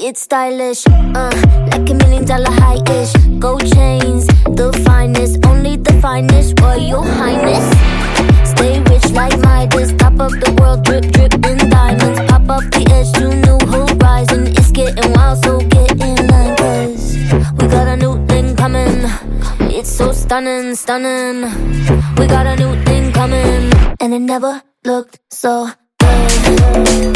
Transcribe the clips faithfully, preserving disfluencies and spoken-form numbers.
it's stylish, uh, like a million dollar high-ish. Gold chains, the finest, only the finest, Royal Highness. Stay rich like Midas, top of the world, drip, drip in diamonds. Pop up the edge to new horizon. It's getting wild, so get in line, cause we got a new thing coming. It's so stunning, stunning. We got a new thing coming, and it never looked so good.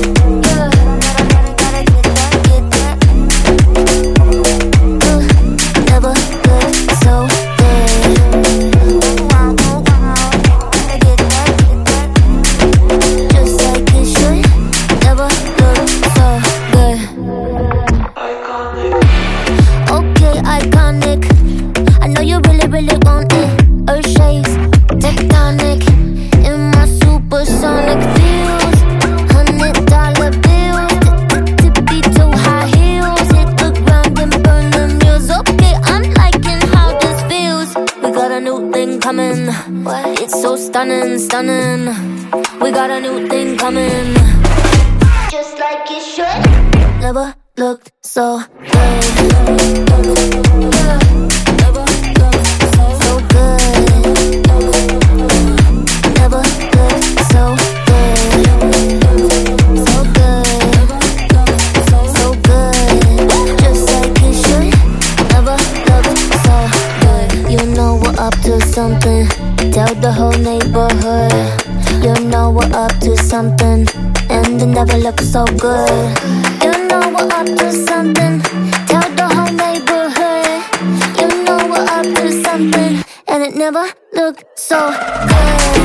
It's so stunning, stunning. We got a new thing coming, just like it should. Never looked so good. Never looked so good. Never looked so good. So good. So good. Just like it should. Never looked so good. You know we're up to something. Tell the whole neighborhood, you know we're up to something, and it never looks so good. You know we're up to something. Tell the whole neighborhood, you know we're up to something, and it never looked so good.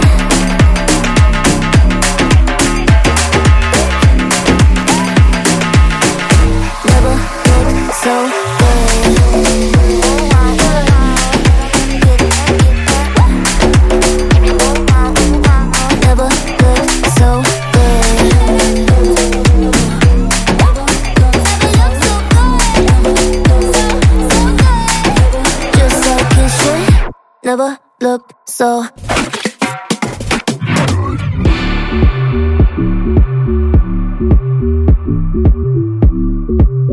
Never looked so good. Never looked so good.